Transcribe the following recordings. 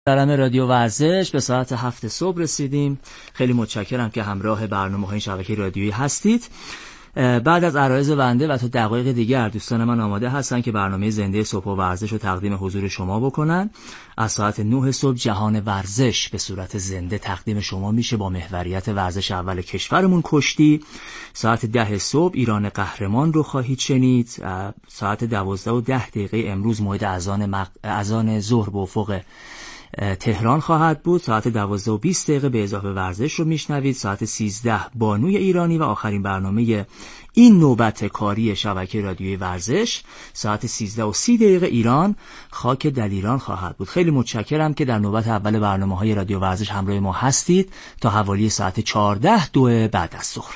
برنامه رادیو ورزش به ساعت 7 صبح رسیدیم. خیلی متشکرم که همراه برنامه‌های شبکه رادیویی هستید. بعد از عرایض بنده و تا دقایق دیگر دوستان من آماده هستن که برنامه زنده صبح و ورزش رو تقدیم حضور شما بکنن. از ساعت 9 صبح جهان ورزش به صورت زنده تقدیم شما میشه با محوریت ورزش اول کشورمون کشتی. ساعت 10 صبح ایران قهرمان رو خواهید شنید. ساعت 12:10 امروز موعد اذان ظهر به افق تهران خواهد بود. ساعت 12:20 به اضافه ورزش رو میشنوید. ساعت 13 بانوی ایرانی و آخرین برنامه این نوبت کاری شبکه رادیویی ورزش ساعت 13:30 ایران خاک دلیران خواهد بود. خیلی متشکرم که در نوبت اول برنامه‌های رادیو ورزش همراه ما هستید تا حوالی ساعت 14 بعد از ظهر.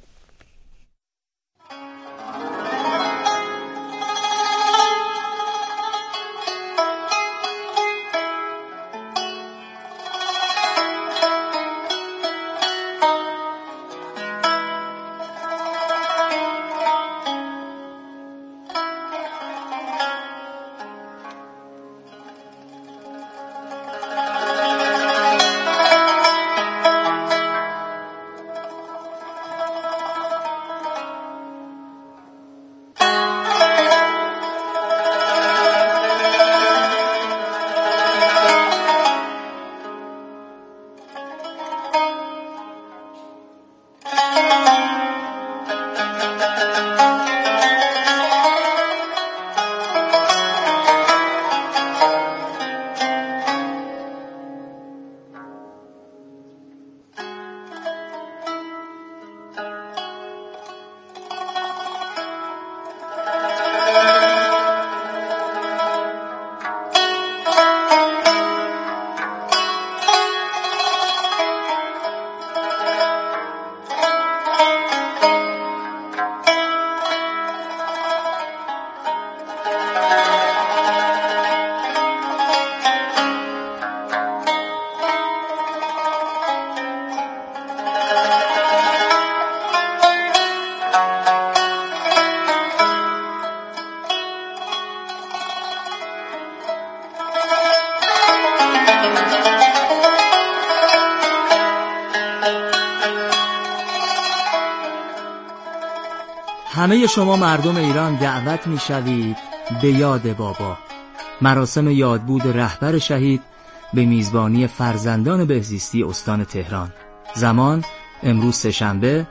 همه شما مردم ایران دعوت می شوید به یاد بابا. مراسم یادبود رهبر شهید به میزبانی فرزندان بهزیستی استان تهران. زمان امروز سه‌شنبه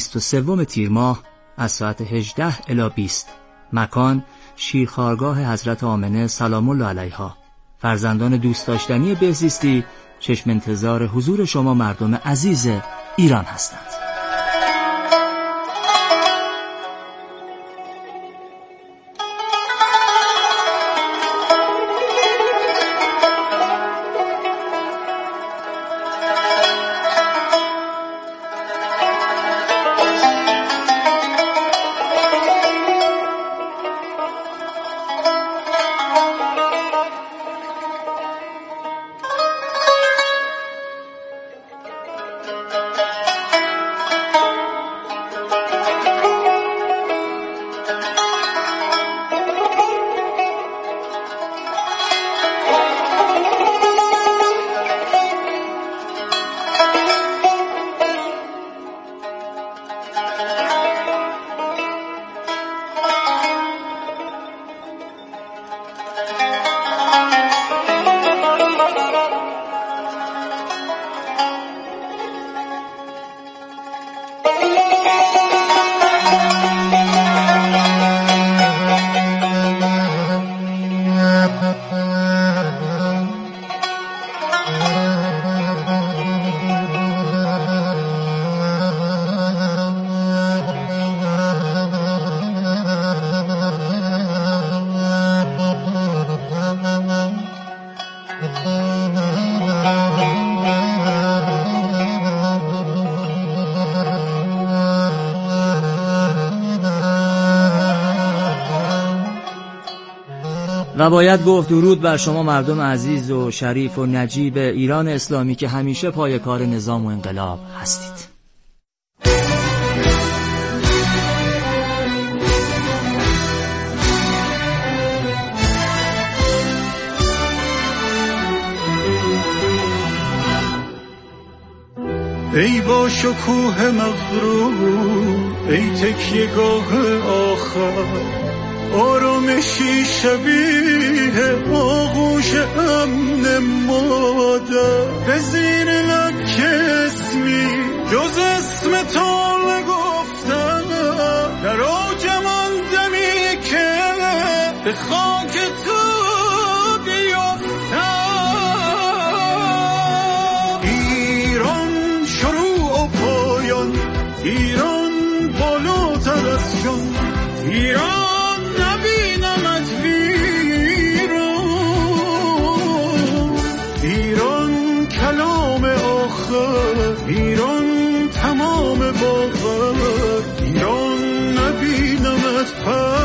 23 تیر ماه از ساعت 18 الی 20. مکان شیرخوارگاه حضرت آمنه سلام الله علیها. فرزندان دوست داشتنی بهزیستی چشم انتظار حضور شما مردم عزیز ایران هستند. و باید گفت درود بر شما مردم عزیز و شریف و نجیب ایران اسلامی که همیشه پای کار نظام و انقلاب هستید. ای با شکوه مغرور، ای تکیه‌گاه آخر، آرامشی شبیه آغوش امن مادر. به زیر لب اسمی جز اسم تو نگفتم، در اوجم آن دمی که به خاک تو بیفتم. ایران شروع و پایان، ایران بالاتر از جان، ایران نبینمت ویران، ایران کلام آخر، ایران تمام باور، ایران نبینمت پر.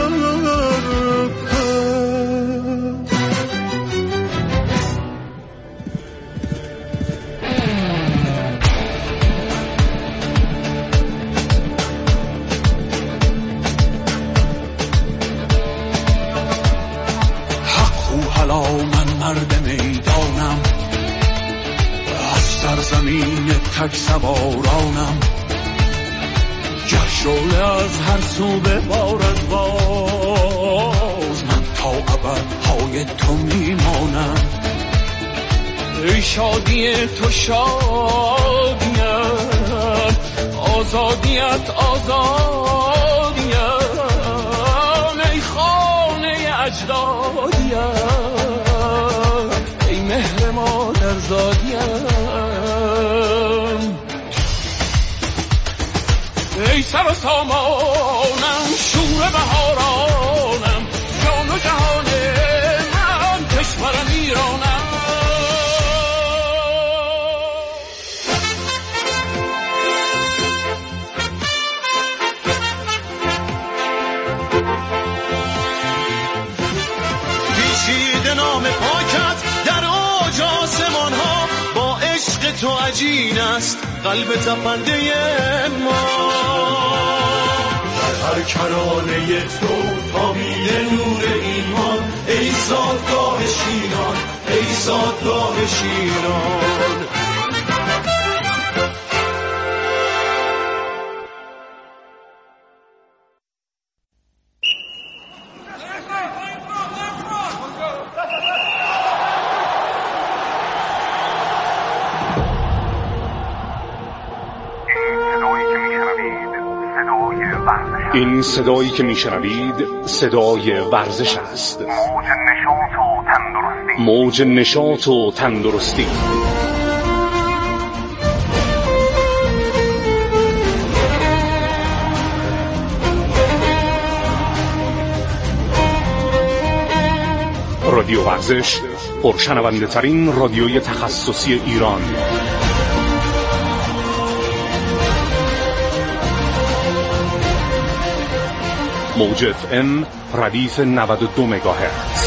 من مرد میدانم، از سرزمین تک سوارانم، گشوله از هر سو ببارد باز، من تا ابد پای تو میمانم. ای شادی تو شادیم، آزادیت آزادیم، ای خانه اجدادیم، ای مهر مادر زادیم، ای سر و سامانم، شور بهارانم، جان و جهان من، کشورم ایرانم. نام پاکت در آج آسمان ها، با عشق تو عجین است قلب تپنده ما. در هر کرانه تو تابیده نور ایمان، ای زادگاه شیران، ای زادگاه شیران. این صدایی که میشنوید صدای ورزش است. موج نشاط و تندرستی. رادیو ورزش، پرشنونده ترین رادیوی تخصصی ایران. موج FM ردیف 92 مگاهرتز.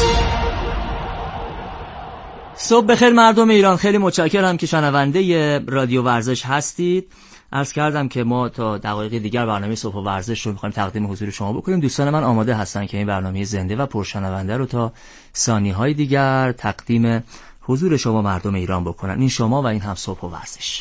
صبح بخیر مردم ایران، خیلی متشکرم که شنونده رادیو ورزش هستید. عرض کردم که ما تا دقایق دیگر برنامه صبح و ورزش رو می‌خوایم تقدیم حضور شما بکنیم. دوستان من آماده هستن که این برنامه زنده و پرشنونده رو تا ثانیه‌های دیگر تقدیم حضور شما مردم ایران بکنن. این شما و این هم صبح و ورزش.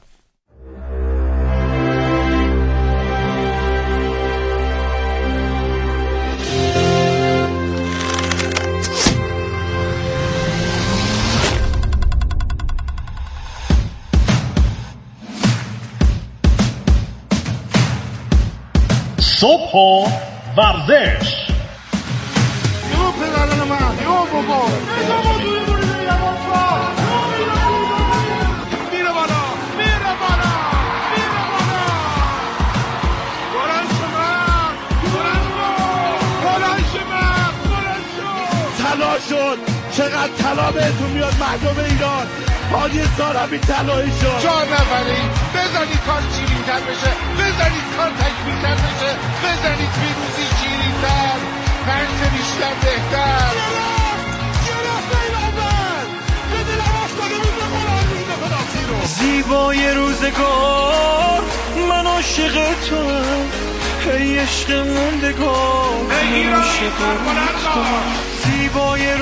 صبح و ورزش. یو پدران من، یو بابا میره بالا، میره بالا، میره بالا. بلند شد، بلند شد. طلا شد. چقدر طلا بهتون میاد مردم ایران. حاجی سارمی طلایی شد. 4 نفری بزنید کار شیرین‌تر بشه، بزنید کار تکمیل‌تر بشه، بزنید پیروزی شیرین‌تر، پنج بیشتر بهتر. زیبای روزگار من عاشق توام، ای عشق موندگار من عاشق توام. زیبای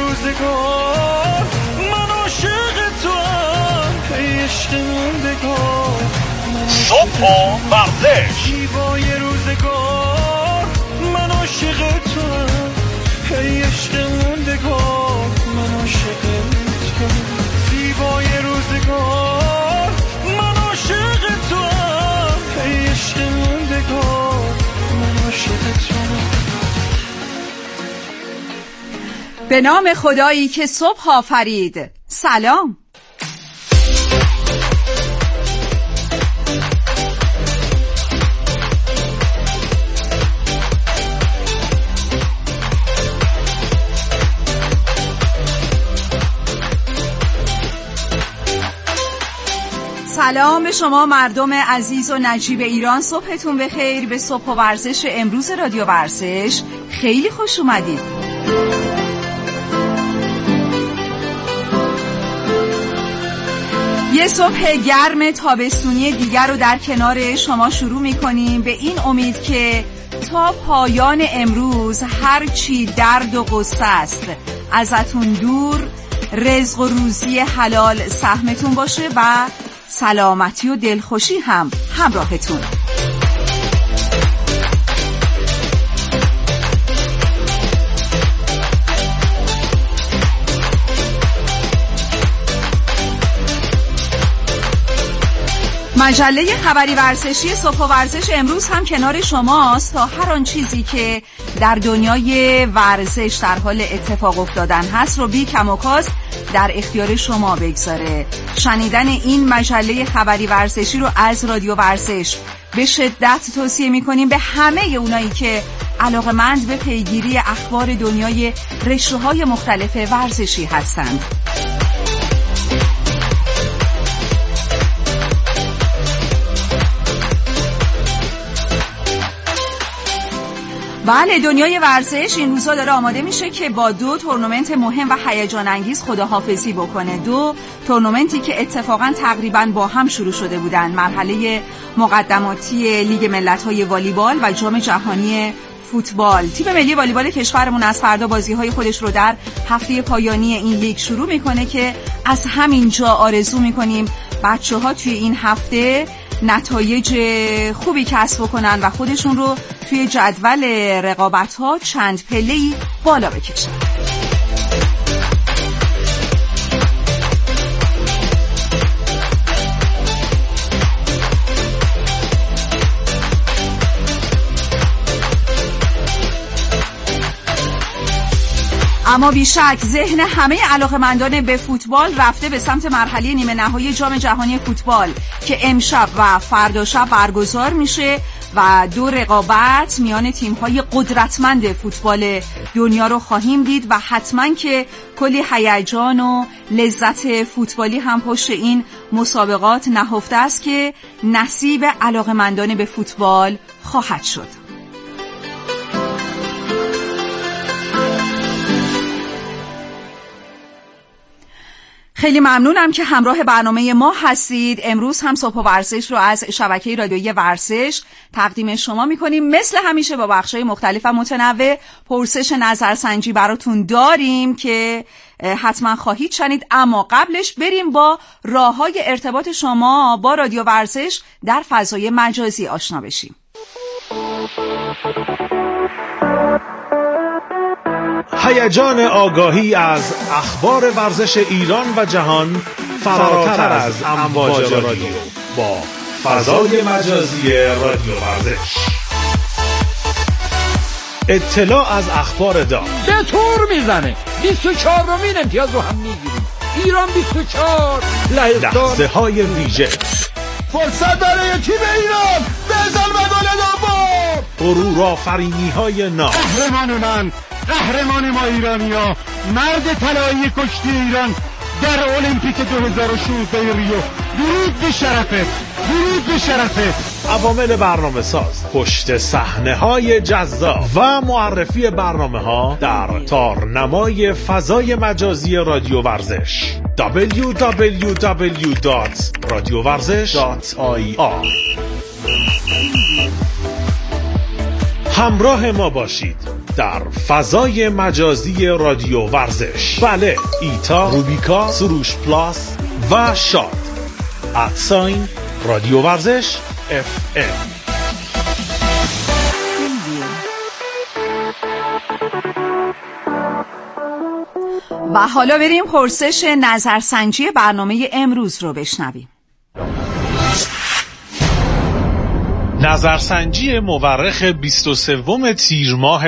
روزگار من عاشق توام، ای عشق موندگار صبح و ورزش. زیبای روزگار من عاشق توام، ای عشق موندگار من عاشق توام. زیبای روزگار من عاشق توام، ای عشق موندگار من عاشق توام. به نام خدایی که صبح آفرید. سلام. سلام به شما مردم عزیز و نجیب ایران، صبحتون بخیر. به صبح و ورزش امروز رادیو ورزش خیلی خوش اومدید. یه صبح گرم تابستونی دیگر رو در کنار شما شروع می‌کنیم، به این امید که تا پایان امروز هر چی درد و غصه است ازتون دور، رزق و روزی حلال سهمتون باشه و سلامتی و دلخوشی هم همراهتون. مجله خبری ورزشی صبح و ورزش امروز هم کنار شماست تا هر آن چیزی که در دنیای ورزش در حال اتفاق افتادن هست رو بی کم و کاست در اختیار شما بگذاره. شنیدن این مجله خبری ورزشی رو از رادیو ورزش به شدت توصیه می‌کنیم به همه اونایی که علاقه‌مند به پیگیری اخبار دنیای رشته‌های مختلف ورزشی هستند. بله، دنیای ورزش این روزها داره آماده میشه که با 2 تورنمنت مهم و هیجان انگیز خداحافظی بکنه. 2 تورنمنتی که اتفاقا تقریبا با هم شروع شده بودن. مرحله مقدماتی لیگ ملت‌های والیبال و جام جهانی فوتبال. تیم ملی والیبال کشورمون از فردا بازی‌های خودش رو در هفته پایانی این لیگ شروع میکنه که از همینجا آرزو میکنیم بچه‌ها توی این هفته نتایج خوبی کسب کنن و خودشون رو توی جدول رقابت‌ها چند پله‌ای بالا بکشن. اما بیشک ذهن همه علاقه‌مندان به فوتبال رفته به سمت مرحله نیمه نهایی جام جهانی فوتبال که امشب و فردا شب برگزار میشه و 2 رقابت میان تیم‌های قدرتمند فوتبال دنیا رو خواهیم دید و حتما که کلی هیجان و لذت فوتبالی هم پشت این مسابقات نهفته است که نصیب علاقه‌مندان به فوتبال خواهد شد. خیلی ممنونم که همراه برنامه ما هستید. امروز هم صبح و ورزش رو از شبکه رادیویی ورزش تقدیم شما میکنیم. مثل همیشه با بخشای مختلف و متنوع پرسش نظرسنجی براتون داریم که حتما خواهید شنید، اما قبلش بریم با راههای ارتباط شما با رادیو ورزش در فضای مجازی آشنا بشیم. هیجان آگاهی از اخبار ورزش ایران و جهان فراتر از امواج رادیو با فضای مجازی رادیو ورزش. اطلاع از اخبار داغ به طور میزنه 24مین امتیاز رو هم میگیریم. ایران 24 لحظه های ویژه، فرصت برای تیم ایران، بزن و گل دوم، غرور آفرینی های ناب، قهرمان من، قهرمان ما ایرانیا، مرد طلایی کشتی ایران در المپیک 2016 ریو. درود به شرفت، درود به شرفت. عوامل برنامه ساز، پشت صحنه های جذاب و معرفی برنامه ها در تارنمای فضای مجازی رادیو ورزش www.radiovarzesh.ir. همراه ما باشید در فضای مجازی رادیو ورزش. بله، ایتا، روبیکا، سروش پلاس و شاد. @ رادیو ورزش FM. و حالا بریم پرسش نظرسنجی برنامه امروز رو بشنویم. نظرسنجی مورخ 23 تیر ماه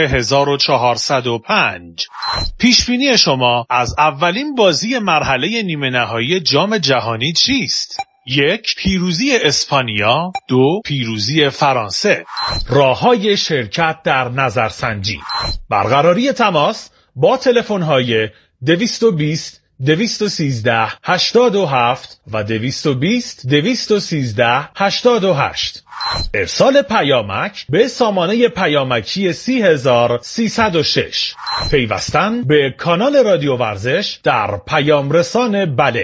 1405. پیشبینی شما از اولین بازی مرحله نیمه نهایی جام جهانی چیست؟ 1. پیروزی اسپانیا. 2. پیروزی فرانسه. راه‌های شرکت در نظرسنجی: برقراری تماس با تلفن‌های 220 213 87 و 220 213 88. ارسال پیامک به سامانه پیامکی 30306. پیوستن به کانال رادیو ورزش در پیام رسان بله.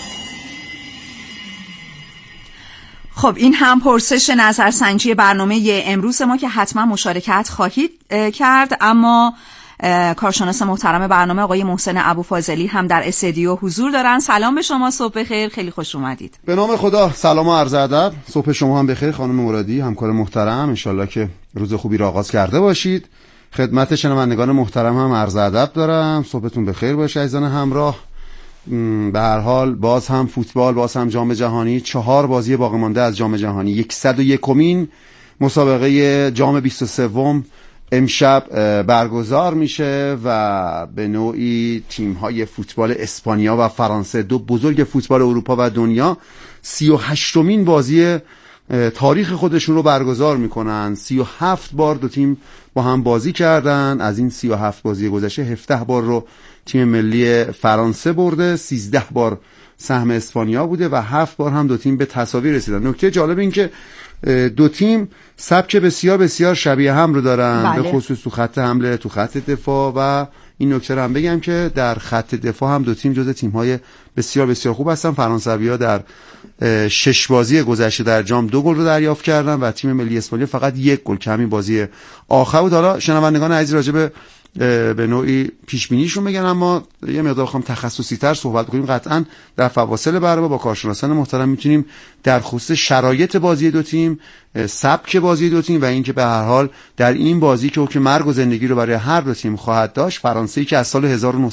خب این هم پرسش نظرسنجی برنامه امروز ما که حتما مشارکت خواهید کرد، اما کارشناس محترم برنامه آقای محسن ابوفاضلی هم در استودیو حضور دارن. سلام به شما، صبح بخیر، خیلی خوش اومدید. به نام خدا، سلام و عرض ادب. صبح شما هم بخیر خانم مرادی، همکار محترم. انشالله که روز خوبی را آغاز کرده باشید. خدمت شنوندگان محترم هم عرض ادب دارم. صبحتون بخیر باشه عزیزان همراه. به هر حال باز هم فوتبال، باز هم جام جهانی. 4 بازی باقی مانده از جام جهانی. 101مین مسابقه جام 23 امشب برگزار میشه و به نوعی تیم‌های فوتبال اسپانیا و فرانسه، 2 بزرگ فوتبال اروپا و دنیا، 38مین بازی تاریخ خودشون رو برگزار میکنن. 37 بار 2 تیم با هم بازی کردن. از این 37 بازی گذشته 17 بار رو تیم ملی فرانسه برده، 13 بار سهم اسپانیا بوده و 7 بار هم 2 تیم به تساوی رسیدن. نکته جالب این که 2 تیم سبک بسیار بسیار شبیه هم رو دارن. بله. به خصوص تو خط حمله، تو خط دفاع. و این نکته رو هم بگم که در خط دفاع هم 2 تیم جزو تیم‌های بسیار بسیار خوب هستن. فرانسوی‌ها در 6 بازی گذشته در جام 2 گل رو دریافت کردن و تیم ملی اسپانیا فقط 1 گل، که همین بازی آخر بود. حالا شنوندگان عزیز راجع به نوعی پیشبینیشون بگن، اما یه مقدار خواهم تخصصی تر صحبت کنیم. قطعا در فواصل برنامه با کارشناسان محترم میتونیم در خصوص شرایط بازی 2 تیم، سبک بازی 2 تیم و اینکه به هر حال در این بازی که حکم مرگ و زندگی رو برای هر 2 تیم خواهد داشت، فرانسه‌ای که از سال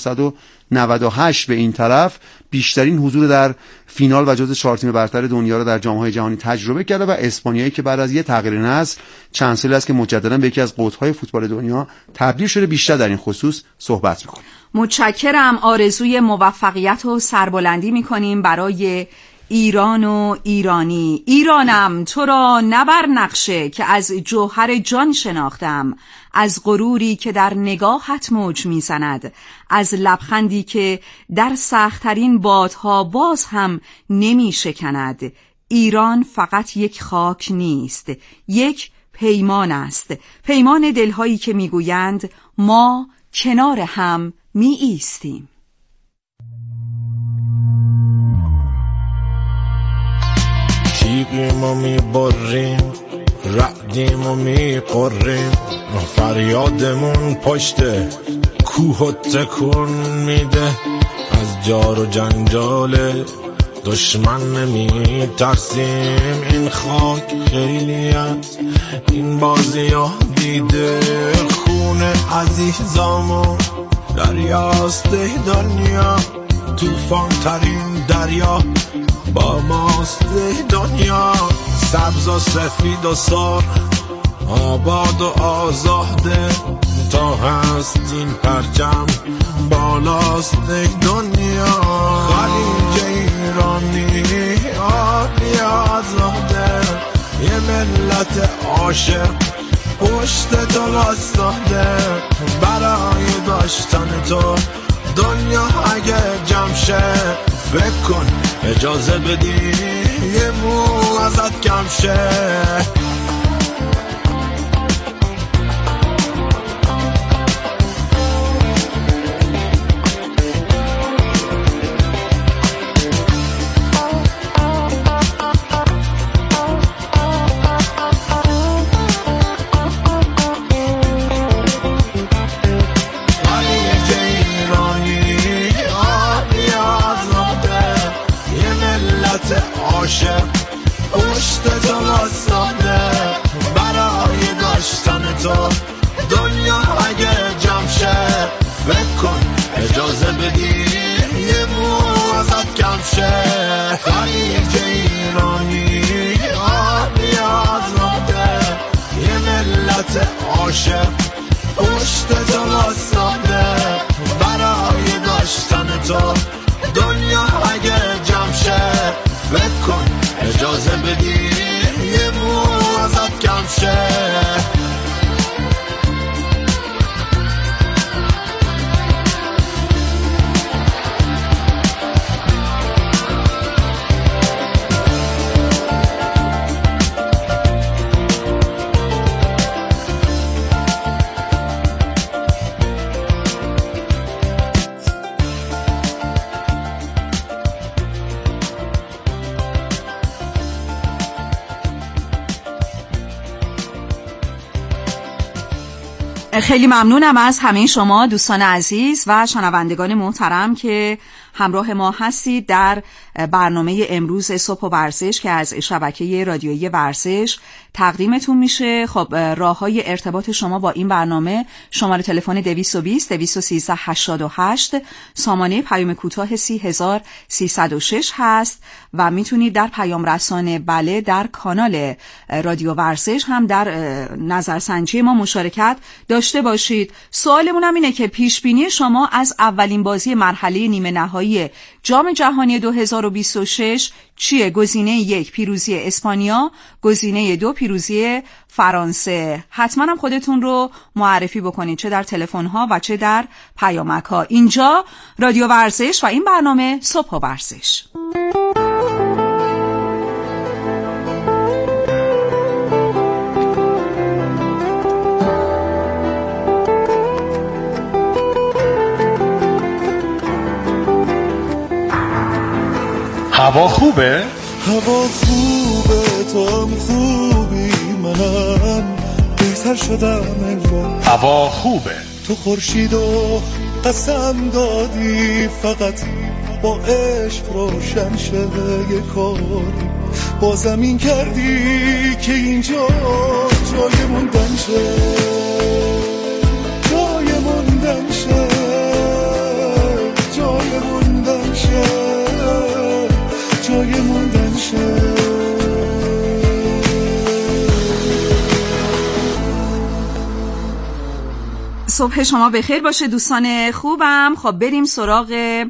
1998 به این طرف بیشترین حضور در فینال و جزو 4 تیم برتر دنیا رو در جام‌های جهانی تجربه کرده و اسپانیایی که بعد از یه تغییر نسل چند سالی است که مجددا به یکی از قطب‌های فوتبال دنیا تبدیل شده، بیشتر در این خصوص صحبت می‌کنیم. متشکرم. آرزوی موفقیت و سربلندی می‌کنیم برای ایران و ایرانی. ایرانم تو را نبر نقشه که از جوهر جان شناختم، از غروری که در نگاهت موج میزند، از لبخندی که در سخت‌ترین بادها باز هم نمی شکند. ایران فقط یک خاک نیست، یک پیمان است، پیمان دلهایی که میگویند ما کنار هم می ایستیم. تیغیم و می بریم، رعدیم و می قریم، فریادمون پشت کوه تکون میده. از جار و جنجال دشمن نمی ترسیم، این خاک خیلی از این بازی ها دیده. خون عزیزامون دریاست دنیا، توفان ترین دریا با ماست دنیا. سبز و سفید و سرخ، آباد و آزاده، تا هست این پرچم بالاست دنیا. خلیج ایرانی عالی آزاده، یه ملت عاشق پشت تو واسطاده. برای داشتن تو دنیا اگه جمع شه، فکر کن اجازه بدی یه مو ازت کم شه. پشت تو واسطه برای داشتن تو. دنیا اگه جمع شه فکر کن اجازه بدی یه مو ازت کم شه. خلیج ایرانی آبی آزاده یه ملت عاشق پشت تو واسطه برای داشتن تو. دنیا اگه جمع شه فکر کن اجازه بدی یه مو ازت کم شه. خیلی ممنونم از همه شما دوستان عزیز و شنوندگان محترم که همراه ما هستید در برنامه امروز صبح و ورزش که از شبکه رادیویی ورزش تقدیمتون میشه. خب راههای ارتباط شما با این برنامه شماره تلفن 220 213 88 سامانه پیام کوتاه 30306 هست و میتونید در پیام رسانه بله در کانال رادیو ورزش هم در نظرسنجی ما مشارکت داشته باشید. سوالمون هم اینه که پیش بینی شما از اولین بازی مرحله نیمه نهایی جام جهانی 2026 چیه؟ گزینه 1 پیروزی اسپانیا، گزینه 2 پیروزی فرانسه. حتما هم خودتون رو معرفی بکنید چه در تلفن ها و چه در پیامک ها. اینجا رادیو ورزش و این برنامه صبح و ورزش. هوا خوبه؟ هوا خوبه، تو هم خوبی، منم بهتر شدم انگار. هوا خوبه، تو خورشید و قسم دادی فقط با عشق روشن شه یه کار. با زمین کردی که اینجا جای موندن شه، جای موندن شه، جای موندن شه، جای موندن شه. صبح شما بخیر باشه دوستان خوبم. خب بریم سراغ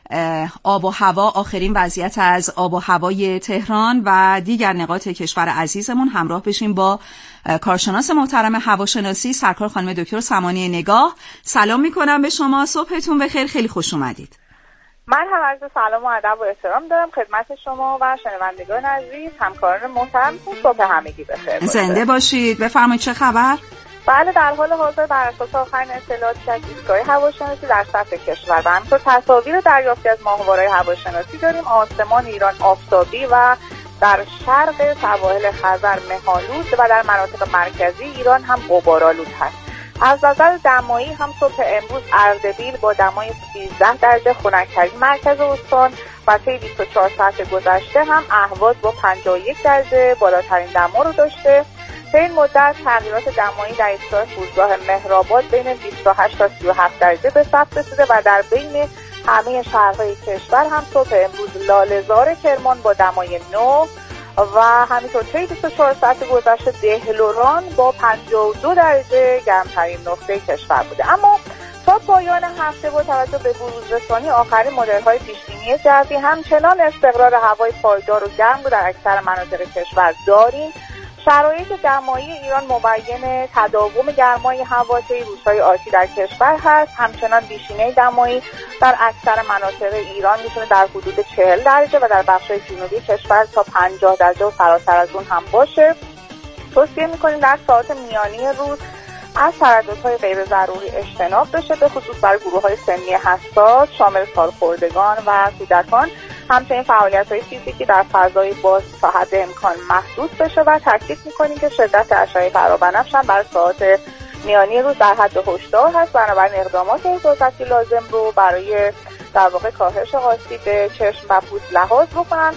آب و هوا، آخرین وضعیت از آب و هوای تهران و دیگر نقاط کشور عزیزمون. همراه بشیم با کارشناس محترم هواشناسی سرکار خانم دکتر سمانی نگاه. سلام میکنم به شما، صبحتون بخیر، خیلی خوش اومدید. من هم عرض سلام و ادب و احترام دارم خدمت شما و شنوندگان عزیز، همکاران محترمتون. صبح همگی بخیر باشه. زنده باشید. بفرمایید چه خبر؟ بله، در حال حاضر بر اساس آخرین اطلاعاتی از ایستگاه هواشناسی در سطح کشور و همینطور تصاویر دریافتی از ماهواره‌های هواشناسی داریم. آسمان ایران آفتابی و در شرق سواحل خزر مه‌آلود و در مناطق مرکزی ایران هم غبارآلود هست. از نظر دمایی هم صبح امروز اردبیل با دمای 13 درجه خنک‌ترین مرکز استان و طی 24 ساعت گذشته هم اهواز با 51 درجه بالاترین دما رو داشته. طی این مدت تغییرات دمایی در ایستگاه فرودگاه مهرآباد بین 28 تا 37 درجه به ثبت رسیده و در بین همه شهرهای کشور هم صبح امروز لاله‌زار کرمان با دمای 9 و همینطور طی 24 ساعت گذشته دهلوران با 52 درجه گرمترین نقطه کشور بوده. اما تا پایان هفته با توجه به بروزرسانی آخرین مدل‌های پیش‌بینی جوی همچنان استقرار هوای پایدار و گرم رو در اکثر مناطق کشور داریم. شرایط دمایی ایران مبین تداوم گرمای هوا طی روزهای آتی در کشور هست. همچنان بیشینه دمایی در اکثر مناطق ایران میتونه در حدود 40 درجه و در بخش‌های جنوبی کشور تا 50 درجه و فراتر از اون هم باشه. توصیه می‌کنیم در ساعات میانی روز از ترددهای غیر ضروری اجتناب بشه، به خصوص برای گروه‌های سنی حساس شامل سالخوردگان و کودکان. همچنین فعالیت‌های فیزیکی در فضای باز تا حد امکان محدود بشه و تاکید می‌کنیم که شدت اشعه فرابنفش هم برای ساعات میانی روز در حد هشدار هست. بنابراین اقدامات حفاظتی لازم رو برای در واقع کاهش آسیب چشم و پوست لحاظ بکنن.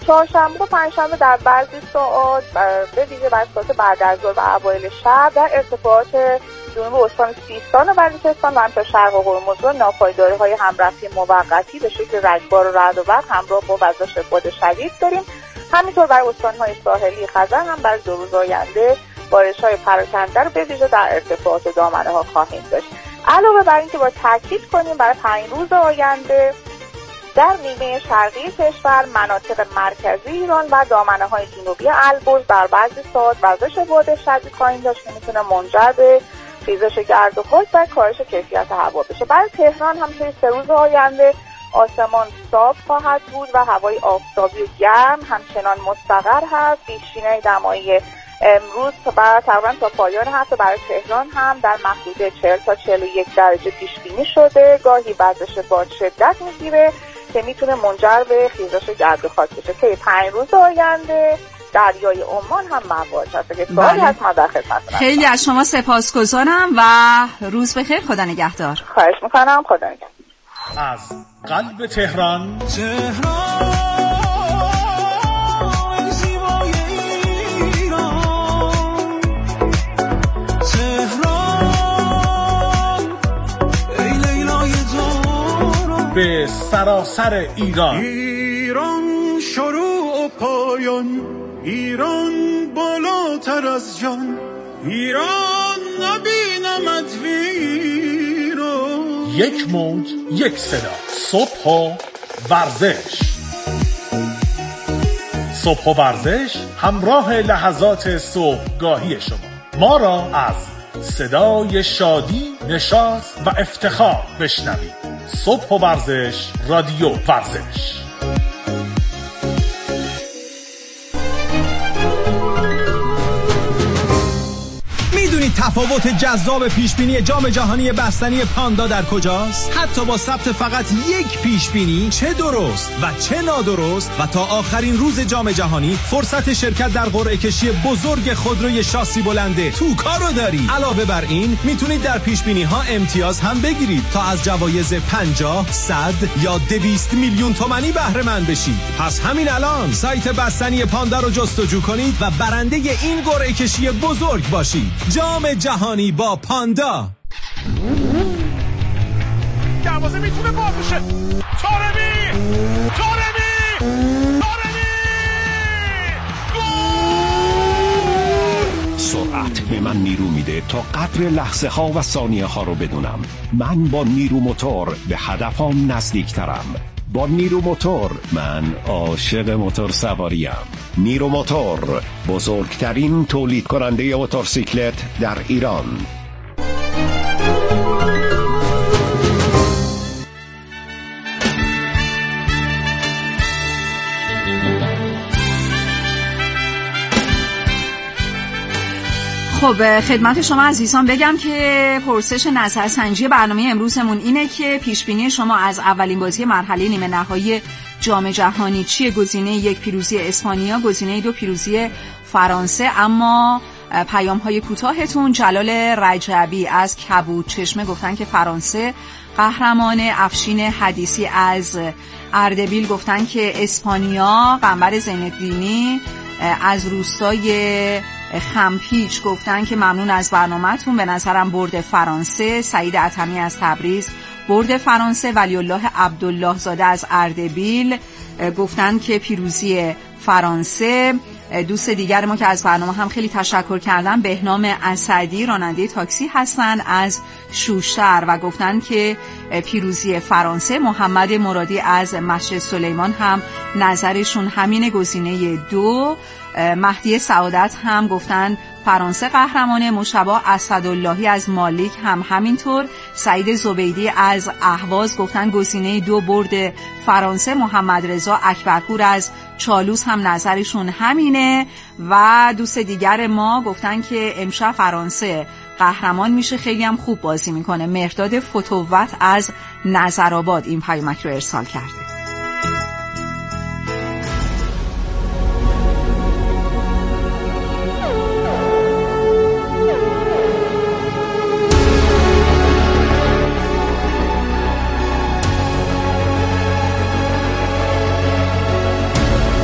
چهارشنبه و پنجشنبه در بعضی ساعات به ویژه در ساعت بعد از ظهر و اوایل شب در ارتفاعات جنوب استان سیستان و بلوچستان و همچنین شرق هرمزگان ناپایداری‌های همرفتی موقتی به شکل رگبار و رعد و برق همراه با وزش باد شدید داریم. همینطور برای استان‌های ساحلی خزر هم برای 2 روز آینده بارش‌های پراکنده رو به ویژه در ارتفاعات دامنه‌ها خواهیم داشت. علاوه بر اینکه با تاکید کنیم برای 5 روز آینده در نیمه شرقی کشور، مناطق مرکزی ایران و دامنه‌های جنوبی البرز در بعضی ساعات وزش باد شدید خواهیم داشت که میتونه منجر به خیزش گرد و خاک و کاهش کیفیت هوا بشه. برای تهران هم طی 3 روز آینده آسمان صاف خواهد بود و هوای آفتابی و گرم همچنان مستقر هست. پیشینه دمایی امروز تقریبا تا پایان هفته برای تهران هم در محدوده 40 تا 41 درجه پیش بینی شده. گاهی وزش باد شدت میگیره که میتونه منجر به خیزش گرد و خاک بشه. طی 5 روز آینده دریای عمان هم مواجه هست که سوالی هست ما در خدمتتون. خیلی از شما سپاسگزارم و روز بخیر. خدا نگهدار. خواهش میکنم. خدا نگهدار. از قلب تهران به سراسر ایران. ایران شروع و پایان، ایران بالاتر از جان، ایران نبینمت ویران. یک موج، یک صدا، صبح و ورزش. صبح و ورزش همراه لحظات صبحگاهی شما. ما را از صدای شادی، نشاط و افتخار بشنوید. صبح و ورزش، رادیو ورزش. میدونید تفاوت جذاب پیشبینی جام جهانی بستنی پاندا در کجاست؟ حتی با ثبت فقط یک پیشبینی، چه درست و چه نادرست، و تا آخرین روز جام جهانی فرصت شرکت در قرعه کشی بزرگ خودروی شاسی بلنده توکا رو دارید. علاوه بر این میتونید در پیشبینی ها امتیاز هم بگیرید تا از جوایز 50، 100 یا 200 میلیون تومانی بهره مند بشید. پس همین الان سایت بستنی پاندا رو جستجو کنید و برنده این قرعه کشی بزرگ باشید. جام جهانی با پاندا. دروازه میتونه باز بشه. طارمی گل! سرعت به من نیرو میده تا قدر لحظه ها و ثانیه ها رو بدونم. من با نیرو موتور به هدفم نزدیکترم. با نیرو موتور من عاشق موتور سواریم. نیرو موتور، بزرگترین تولید کننده موتورسیکلت در ایران. خب خدمت شما عزیزان بگم که پرسش نظرسنجی برنامه امروزمون اینه که پیشبینی شما از اولین بازی مرحله نیمه نهایی جام جهانی چیه؟ گزینه 1 پیروزی اسپانیا، گزینه 2 پیروزی فرانسه. اما پیام‌های کوتاهتون: جلال رجبی از کبود چشمه گفتن که فرانسه قهرمان. افشین حدیثی از اردبیل گفتن که اسپانیا. قنبر زین‌الدینی از روستای خمپیچ گفتن که ممنون از برنامه‌تون، به نظرم برد فرانسه. سعید عتمی از تبریز برد فرانسه. ولی الله عبدالله زاده از اردبیل گفتن که پیروزی فرانسه. دوست دیگر ما که از برنامه هم خیلی تشکر کردن، بهنام اسدی راننده تاکسی هستن از شوشتر و گفتن که پیروزی فرانسه. محمد مرادی از مسجد سلیمان هم نظرشون همینه، گزینه 2. مهدی سعادت هم گفتن فرانسه قهرمانه. مشبا اسداللهی از مالک هم همینطور. سعید زبیدی از اهواز گفتن گزینه 2 برد فرانسه. محمد رضا اکبرپور از چالوس هم نظرشون همینه و دوست دیگر ما گفتن که امشب فرانسه قهرمان میشه، خیلی هم خوب بازی میکنه. مهرداد فتووت از نظرآباد این پیامک رو ارسال کرده.